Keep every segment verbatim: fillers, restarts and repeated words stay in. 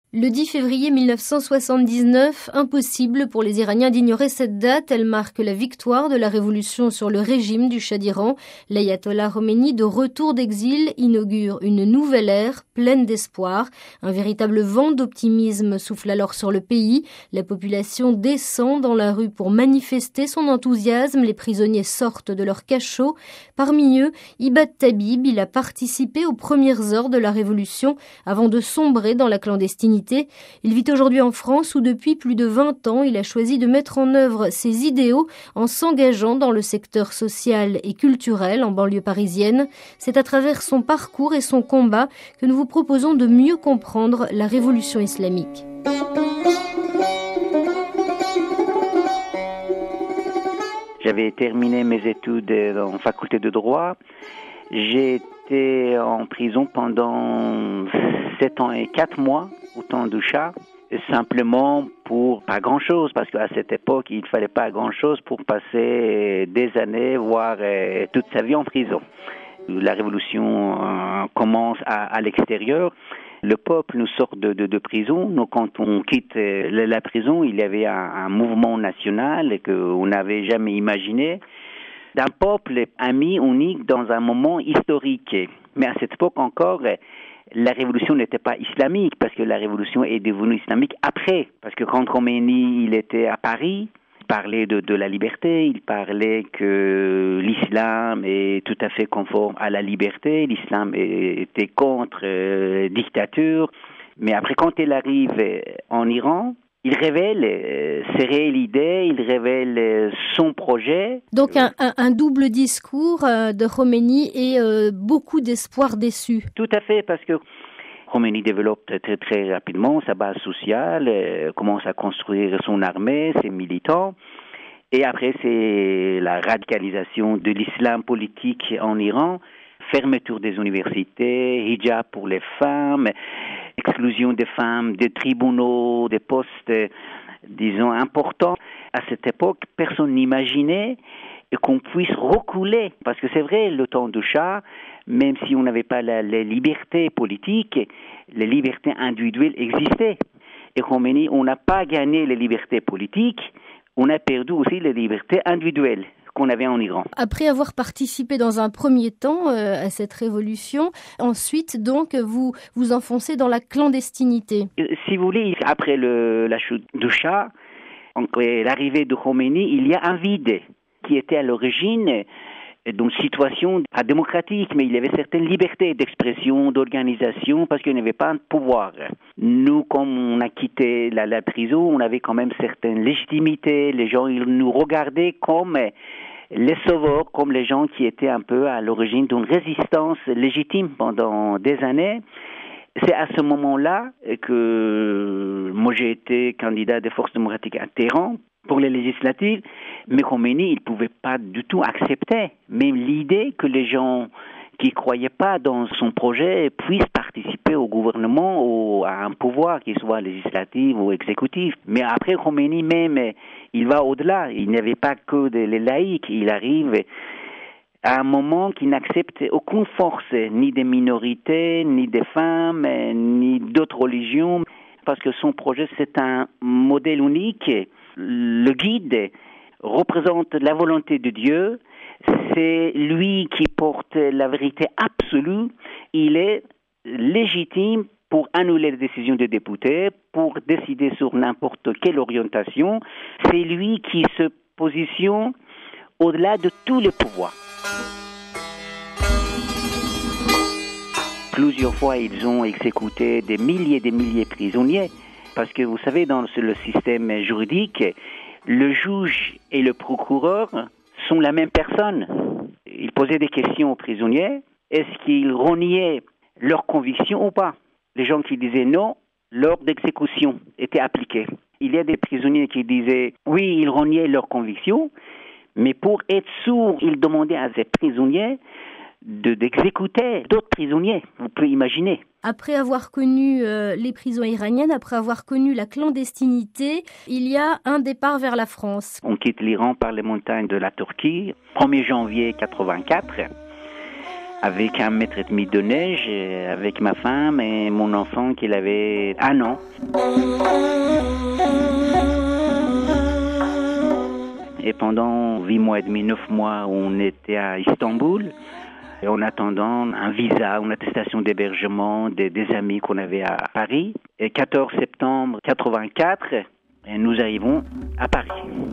Le dix février mille neuf cent soixante-dix-neuf, impossible pour les Iraniens d'ignorer cette date. Elle marque la victoire de la révolution sur le régime du Shah d'Iran. L'ayatollah Khomeini, de retour d'exil, inaugure une nouvelle ère pleine d'espoir. Un véritable vent d'optimisme souffle alors sur le pays. La population descend dans la rue pour manifester son enthousiasme. Les prisonniers sortent de leur cachot. Parmi eux, Ibad Tabib. Il a participé aux premières heures de la révolution avant de sombrer dans la clandestinité. Il vit aujourd'hui en France où depuis plus de vingt ans, il a choisi de mettre en œuvre ses idéaux en s'engageant dans le secteur social et culturel en banlieue parisienne. C'est à travers son parcours et son combat que nous vous proposons de mieux comprendre la révolution islamique. J'avais terminé mes études en faculté de droit. J'ai été en prison pendant sept ans et quatre mois au temps du Shah, simplement pour pas grand-chose, parce qu'à cette époque, il ne fallait pas grand-chose pour passer des années, voire euh, toute sa vie en prison. La révolution euh, commence à, à l'extérieur. Le peuple nous sort de, de, de prison. Donc, quand on quitte euh, la prison, il y avait un, un mouvement national qu'on n'avait jamais imaginé, d'un peuple ami, unique dans un moment historique. Mais à cette époque encore, la révolution n'était pas islamique, parce que la révolution est devenue islamique après. Parce que quand Khomeini il était à Paris, il parlait de, de la liberté, il parlait que l'islam est tout à fait conforme à la liberté, l'islam était contre euh, dictature. Mais après, quand il arrive en Iran, il révèle euh, ses réelles idées, il révèle euh, son projet. Donc un, un, un double discours euh, de Khomeini et euh, beaucoup d'espoir déçu. Tout à fait, parce que Khomeini développe très, très rapidement sa base sociale, euh, commence à construire son armée, ses militants. Et après, c'est la radicalisation de l'islam politique en Iran, fermeture des universités, hijab pour les femmes, exclusion des femmes des tribunaux, des postes, disons, importants. À cette époque, personne n'imaginait qu'on puisse reculer. Parce que c'est vrai, le temps du Shah, même si on n'avait pas la, la liberté politique, les libertés individuelles existaient. Et Khomeini, on n'a pas gagné les libertés politiques, on a perdu aussi les libertés individuelles qu'on avait en Iran. Après avoir participé dans un premier temps euh, à cette révolution, ensuite donc vous vous enfoncez dans la clandestinité. Si vous voulez, après le, la chute du Shah, l'arrivée de Khomeini, il y a un vide qui était à l'origine d'une situation pas démocratique, mais il y avait certaines libertés d'expression, d'organisation, parce qu'il n'y avait pas de pouvoir. Nous, comme on a quitté la, la prison, on avait quand même certaines légitimités. Les gens, ils nous regardaient comme les sauveurs, comme les gens qui étaient un peu à l'origine d'une résistance légitime pendant des années. C'est à ce moment-là que moi j'ai été candidat des forces démocratiques à Téhéran pour les législatives, mais Khomeini, il ne pouvait pas du tout accepter même l'idée que les gens qui ne croyaient pas dans son projet puissent participer au gouvernement ou à un pouvoir, qu'il soit législatif ou exécutif. Mais après, Khomeini même, il va au-delà. Il n'y avait pas que les laïcs. Il arrive à un moment qui n'accepte aucune force, ni des minorités, ni des femmes, ni d'autres religions, parce que son projet, c'est un modèle unique. Le guide représente la volonté de Dieu, c'est lui qui porte la vérité absolue, il est légitime pour annuler les décisions des députés, pour décider sur n'importe quelle orientation, c'est lui qui se positionne au-delà de tous les pouvoirs. Plusieurs fois, ils ont exécuté des milliers et des milliers de prisonniers, parce que vous savez, dans le système juridique, le juge et le procureur sont la même personne. Ils posaient des questions aux prisonniers. Est-ce qu'ils reniaient leurs convictions ou pas? Les gens qui disaient non, l'ordre d'exécution était appliqué. Il y a des prisonniers qui disaient oui, ils reniaient leurs convictions, mais pour être sûr, ils demandaient à ces prisonniers de, d'exécuter d'autres prisonniers. Vous pouvez imaginer. Après avoir connu euh, les prisons iraniennes, après avoir connu la clandestinité, il y a un départ vers la France. On quitte l'Iran par les montagnes de la Turquie, premier janvier quatre-vingt-quatre, avec un mètre et demi de neige, avec ma femme et mon enfant qui avait un an. Et pendant huit mois et demi, neuf mois, on était à Istanbul, et en attendant un visa, une attestation d'hébergement des, des amis qu'on avait à Paris. Et quatorze septembre quatre-vingt-quatre, et nous arrivons à Paris.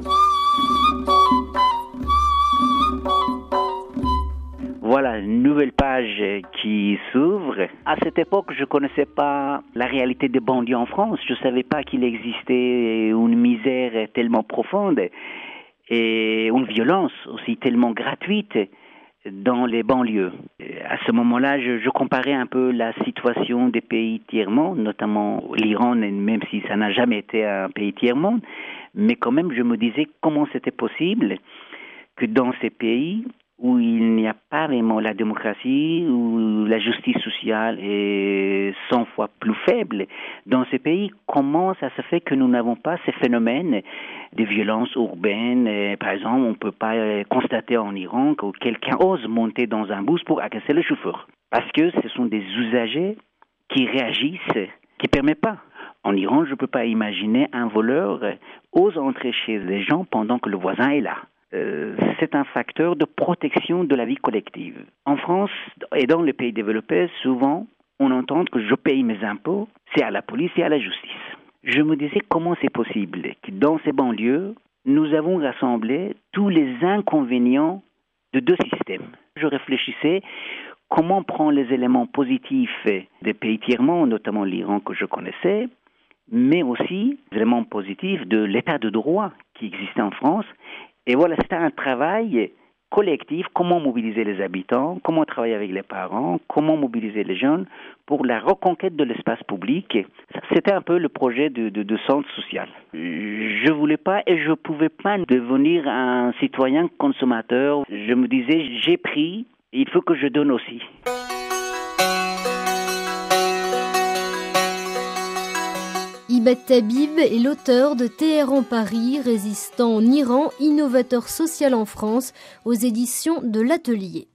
Voilà une nouvelle page qui s'ouvre. À cette époque, je ne connaissais pas la réalité des banlieues en France. Je ne savais pas qu'il existait une misère tellement profonde et une violence aussi tellement gratuite dans les banlieues. À ce moment-là, je, je comparais un peu la situation des pays tiers-monde, notamment l'Iran, même si ça n'a jamais été un pays tiers-monde, mais quand même, je me disais comment c'était possible que dans ces pays où il n'y a pas vraiment la démocratie, où la justice sociale est cent fois plus faible, dans ces pays, comment ça se fait que nous n'avons pas ces phénomènes de violence urbaine? Par exemple, on ne peut pas constater en Iran que quelqu'un ose monter dans un bus pour agresser le chauffeur, parce que ce sont des usagers qui réagissent, qui ne permettent pas. En Iran, je ne peux pas imaginer un voleur ose entrer chez les gens pendant que le voisin est là. Euh, c'est un facteur de protection de la vie collective. En France et dans les pays développés, souvent, on entend que je paye mes impôts, c'est à la police et à la justice. Je me disais comment c'est possible que dans ces banlieues, nous avons rassemblé tous les inconvénients de deux systèmes. Je réfléchissais comment prendre les éléments positifs des pays tiers-monde, notamment l'Iran que je connaissais, mais aussi les éléments positifs de l'état de droit qui existait en France. Et voilà, c'était un travail collectif, comment mobiliser les habitants, comment travailler avec les parents, comment mobiliser les jeunes pour la reconquête de l'espace public. C'était un peu le projet de, de, de centre social. Je voulais pas et je pouvais pas devenir un citoyen consommateur. Je me disais, j'ai pris, il faut que je donne aussi. Ibad Tabib est l'auteur de Téhéran Paris, résistant en Iran, innovateur social en France, aux éditions de l'Atelier.